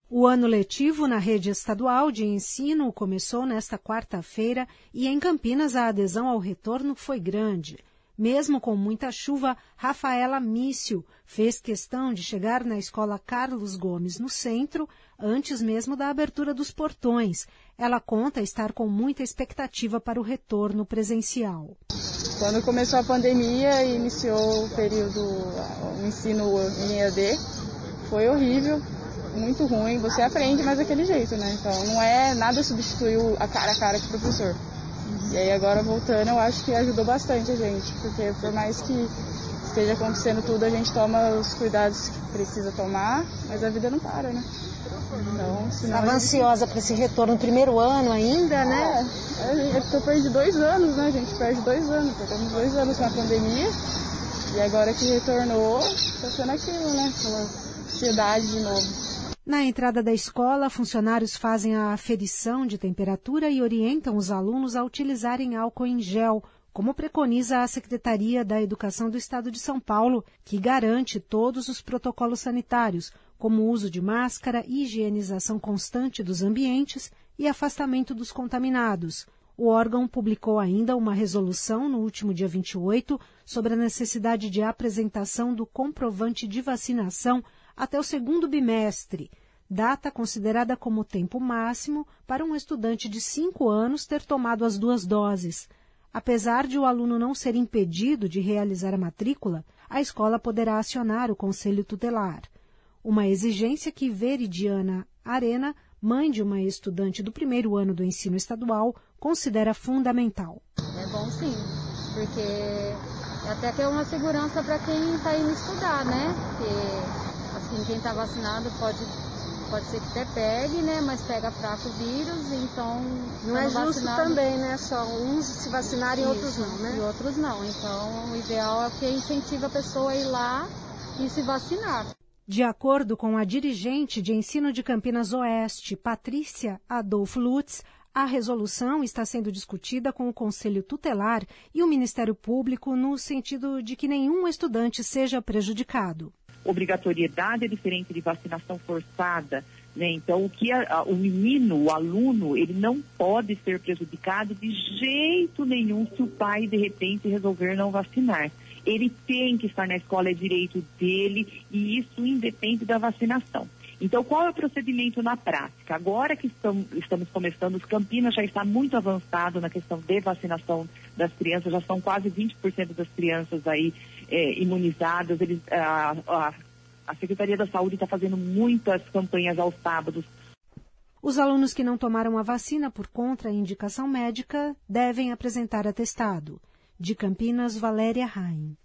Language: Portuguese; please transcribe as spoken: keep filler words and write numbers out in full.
O ano letivo na rede estadual de ensino começou nesta quarta-feira e em Campinas a adesão ao retorno foi grande. Mesmo com muita chuva, Rafaela Mício fez questão de chegar na escola Carlos Gomes, no centro, antes mesmo da abertura dos portões. Ela conta estar com muita expectativa para o retorno presencial. Quando começou a pandemia e iniciou o período, o ensino em E A D, foi horrível, muito ruim. Você aprende, mas daquele jeito, né? Então não é nada substituiu a cara a cara com o professor. E aí agora voltando, eu acho que ajudou bastante a gente, porque por mais que esteja acontecendo tudo, a gente toma os cuidados que precisa tomar, mas a vida não para, né? Então, Estava gente... ansiosa para esse retorno no primeiro ano ainda, né? É, eu perdi dois anos, né? A gente perde dois anos, perdemos dois anos na pandemia, e agora que retornou, está sendo aquilo, né? Aquela ansiedade de novo. Na entrada da escola, funcionários fazem a aferição de temperatura e orientam os alunos a utilizarem álcool em gel, como preconiza a Secretaria da Educação do Estado de São Paulo, que garante todos os protocolos sanitários, como o uso de máscara, higienização constante dos ambientes e afastamento dos contaminados. O órgão publicou ainda uma resolução no último dia vinte e oito sobre a necessidade de apresentação do comprovante de vacinação até o segundo bimestre, data considerada como tempo máximo para um estudante de cinco anos ter tomado as duas doses. Apesar de o aluno não ser impedido de realizar a matrícula, a escola poderá acionar o Conselho Tutelar. Uma exigência que Veridiana Arena, mãe de uma estudante do primeiro ano do ensino estadual, considera fundamental. É bom sim, porque até que é uma segurança para quem está indo estudar, né? Porque assim, quem está vacinado pode, pode ser que até pegue, né? Mas pega fraco o vírus, então... Não é justo também, né? Só uns se vacinarem e outros não, né? E outros não. Então, o ideal é que incentiva a pessoa a ir lá e se vacinar. De acordo com a dirigente de ensino de Campinas Oeste, Patrícia Adolfo Lutz, a resolução está sendo discutida com o Conselho Tutelar e o Ministério Público no sentido de que nenhum estudante seja prejudicado. Obrigatoriedade é diferente de vacinação forçada, né? Então, o que a, a, o menino, o aluno, ele não pode ser prejudicado de jeito nenhum se o pai, de repente, resolver não vacinar. Ele tem que estar na escola, é direito dele, e isso independe da vacinação. Então, qual é o procedimento na prática? Agora que estamos, estamos começando, os Campinas já está muito avançado na questão de vacinação das crianças, já são quase vinte por cento das crianças aí é, imunizadas. Eles, a, a, a Secretaria da Saúde está fazendo muitas campanhas aos sábados. Os alunos que não tomaram a vacina por contraindicação médica devem apresentar atestado. De Campinas, Valéria Raim.